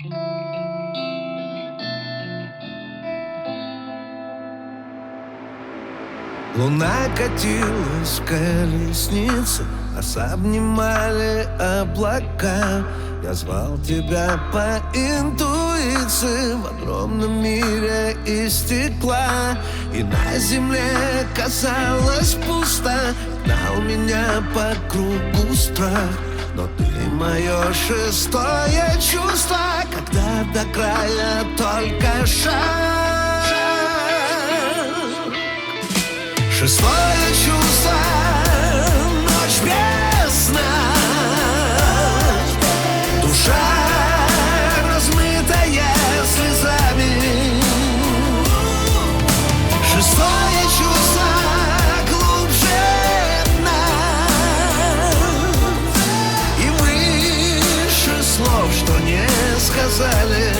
Луна катилась в колеснице, нас обнимали облака. Я звал тебя по интуиции в огромном мире из стекла. И на земле казалось пусто, гнал меня по кругу страх. Но ты мое шестое чувство, когда до края только шаг. Шестое чувство, ночь без сна, душа размытая слезами. Шестое чувство глубже нас и выше слов, что не сказали.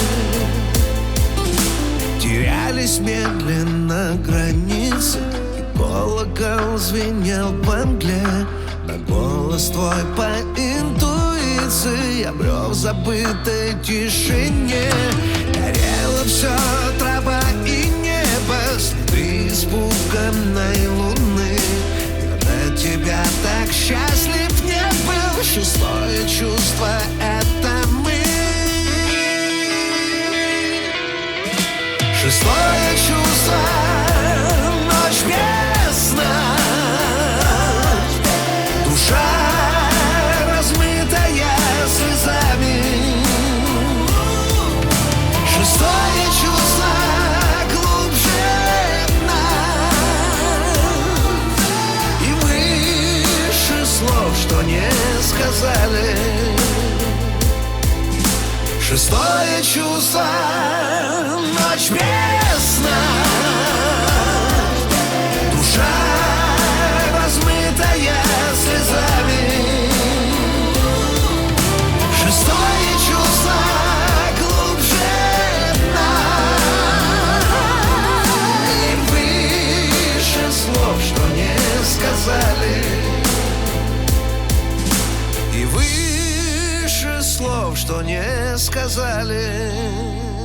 Терялись медленно границы, колокол звенел по мгле. На голос твой по интуиции я брел в забытой тишине. Горело все, трава и небо, следы испуганной луны. И от тебя так счастлив не был. Шестое чувство — это мы. Шестое чувство, ночь без сна, душа размытая слезами. Шестое чувство глубже нас и выше слов, что не сказали. Шестое чувство, ночь без сна, душа размытая слезами. Шестое чувство глубже нас и выше слов, что не сказали. И выше слов, что не сказали.